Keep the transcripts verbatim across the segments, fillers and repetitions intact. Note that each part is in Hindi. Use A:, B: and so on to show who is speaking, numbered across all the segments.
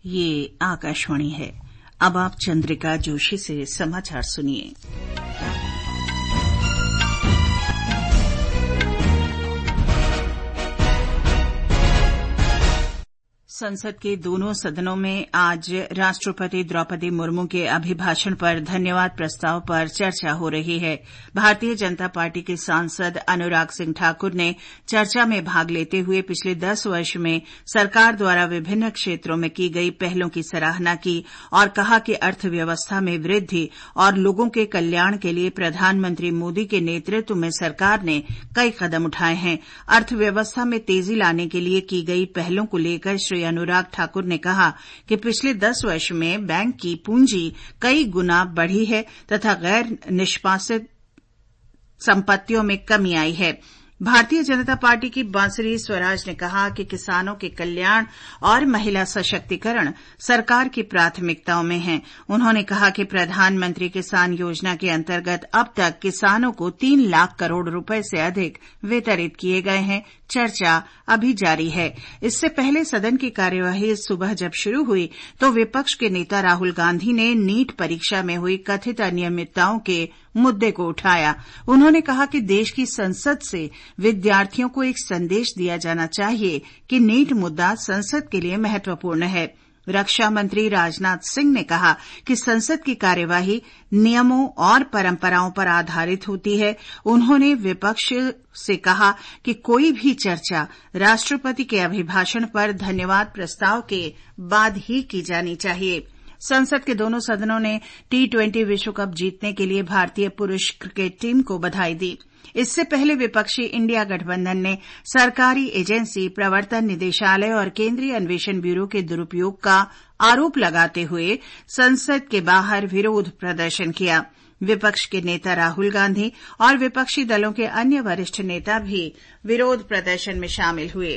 A: ये आकाशवाणी है। अब आप चंद्रिका जोशी से समाचार सुनिए। संसद के दोनों सदनों में आज राष्ट्रपति द्रौपदी मुर्मू के अभिभाषण पर धन्यवाद प्रस्ताव पर चर्चा हो रही है। भारतीय जनता पार्टी के सांसद अनुराग सिंह ठाकुर ने चर्चा में भाग लेते हुए पिछले दस वर्ष में सरकार द्वारा विभिन्न क्षेत्रों में की गई पहलों की सराहना की और कहा कि अर्थव्यवस्था में वृद्धि और लोगों के कल्याण के लिए प्रधानमंत्री मोदी के नेतृत्व में सरकार ने कई कदम उठाए हैं। अर्थव्यवस्था में तेजी लाने के लिए की गई पहलों को लेकर श्री अनुराग ठाकुर ने कहा कि पिछले दस वर्ष में बैंक की पूंजी कई गुना बढ़ी है तथा गैर निष्पादित संपत्तियों में कमी आई है। भारतीय जनता पार्टी की बांसुरी स्वराज ने कहा कि किसानों के कल्याण और महिला सशक्तिकरण सरकार की प्राथमिकताओं में है। उन्होंने कहा कि प्रधानमंत्री किसान योजना के अंतर्गत अब तक किसानों को तीन लाख करोड़ रुपए से अधिक वितरित किए गए हैं। चर्चा अभी जारी है। इससे पहले सदन की कार्यवाही सुबह जब शुरू हुई तो विपक्ष के नेता राहुल गांधी ने नीट परीक्षा में हुई कथित अनियमितताओं के मुद्दे को उठाया। उन्होंने कहा कि देश की संसद से विद्यार्थियों को एक संदेश दिया जाना चाहिए कि नीट मुद्दा संसद के लिए महत्वपूर्ण है। रक्षा मंत्री राजनाथ सिंह ने कहा कि संसद की कार्यवाही नियमों और परंपराओं पर आधारित होती है। उन्होंने विपक्ष से कहा कि कोई भी चर्चा राष्ट्रपति के अभिभाषण पर धन्यवाद प्रस्ताव के बाद ही की जानी चाहिए। संसद के दोनों सदनों ने टी ट्वेंटी विश्व कप जीतने के लिए भारतीय पुरुष क्रिकेट टीम को बधाई दी। इससे पहले विपक्षी इंडिया गठबंधन ने सरकारी एजेंसी, प्रवर्तन निदेशालय और केंद्रीय अन्वेषण ब्यूरो के दुरुपयोग का आरोप लगाते हुए संसद के बाहर विरोध प्रदर्शन किया। विपक्ष के नेता राहुल गांधी और विपक्षी दलों के अन्य वरिष्ठ नेता भी विरोध प्रदर्शन में शामिल हुए।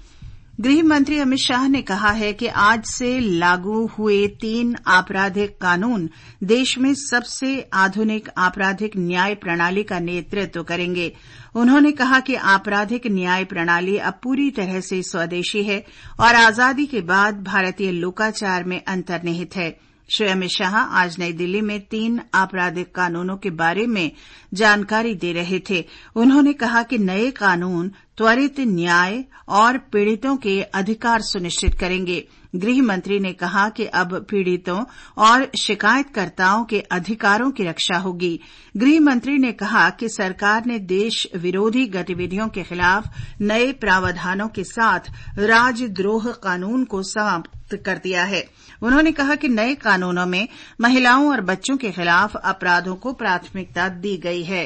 A: गृह मंत्री अमित शाह ने कहा है कि आज से लागू हुए तीन आपराधिक कानून देश में सबसे आधुनिक आपराधिक न्याय प्रणाली का नेतृत्व करेंगे। उन्होंने कहा कि आपराधिक न्याय प्रणाली अब पूरी तरह से स्वदेशी है और आजादी के बाद भारतीय लोकाचार में अंतर्निहित है। श्री अमित शाह आज नई दिल्ली में तीन आपराधिक कानूनों के बारे में जानकारी दे रहे थे। उन्होंने कहा कि नए कानून त्वरित न्याय और पीड़ितों के अधिकार सुनिश्चित करेंगे। गृह मंत्री ने कहा कि अब पीड़ितों और शिकायतकर्ताओं के अधिकारों की रक्षा होगी। गृह मंत्री ने कहा कि सरकार ने देश विरोधी गतिविधियों के खिलाफ नए प्रावधानों के साथ राजद्रोह कानून को समाप्त कर दिया है। उन्होंने कहा कि नए कानूनों में महिलाओं और बच्चों के खिलाफ अपराधों को प्राथमिकता दी गई है।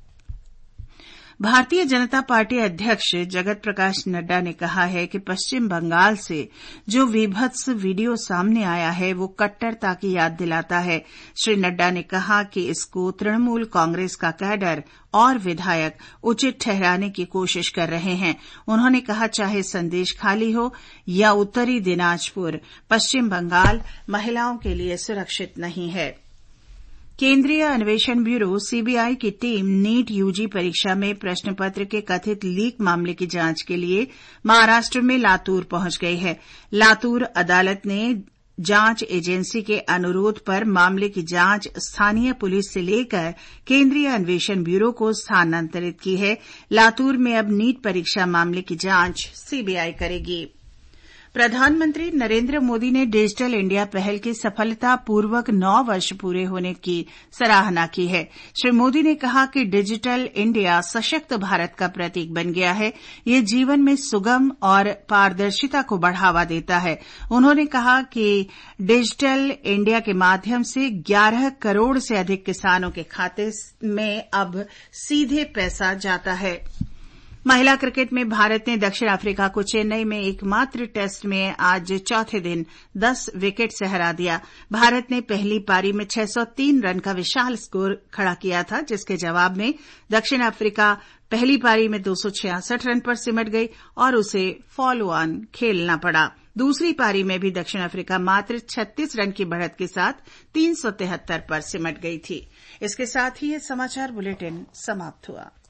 A: भारतीय जनता पार्टी अध्यक्ष जगत प्रकाश नड्डा ने कहा है कि पश्चिम बंगाल से जो वीभत्स वीडियो सामने आया है वो कट्टरता की याद दिलाता है। श्री नड्डा ने कहा कि इसको तृणमूल कांग्रेस का कैडर और विधायक उचित ठहराने की कोशिश कर रहे हैं। उन्होंने कहा चाहे संदेश खाली हो या उत्तरी दिनाजपुर, पश्चिम बंगाल महिलाओं के लिए सुरक्षित नहीं है। केंद्रीय अन्वेषण ब्यूरो सीबीआई की टीम नीट यूजी परीक्षा में प्रश्न पत्र के कथित लीक मामले की जांच के लिए महाराष्ट्र में लातूर पहुंच गई है। लातूर अदालत ने जांच एजेंसी के अनुरोध पर मामले की जांच स्थानीय पुलिस से लेकर केंद्रीय अन्वेषण ब्यूरो को स्थानांतरित की है। लातूर में अब नीट परीक्षा मामले की जांच सीबीआई करेगी। प्रधानमंत्री नरेंद्र मोदी ने डिजिटल इंडिया पहल के सफलतापूर्वक नौ वर्ष पूरे होने की सराहना की है। श्री मोदी ने कहा कि डिजिटल इंडिया सशक्त भारत का प्रतीक बन गया है। ये जीवन में सुगम और पारदर्शिता को बढ़ावा देता है। उन्होंने कहा कि डिजिटल इंडिया के माध्यम से ग्यारह करोड़ से अधिक किसानों के खाते में अब सीधे पैसा जाता है। महिला क्रिकेट में भारत ने दक्षिण अफ्रीका को चेन्नई में एकमात्र टेस्ट में आज चौथे दिन दस विकेट से हरा दिया। भारत ने पहली पारी में छह सौ तीन रन का विशाल स्कोर खड़ा किया था, जिसके जवाब में दक्षिण अफ्रीका पहली पारी में दो सौ छियासठ रन पर सिमट गई और उसे फॉलो ऑन खेलना पड़ा। दूसरी पारी में भी दक्षिण अफ्रीका मात्र छत्तीस रन की बढ़त के साथ तीन सौ तिहत्तर पर सिमट गई थी। इसके साथ ही ये समाचार बुलेटिन समाप्त हुआ।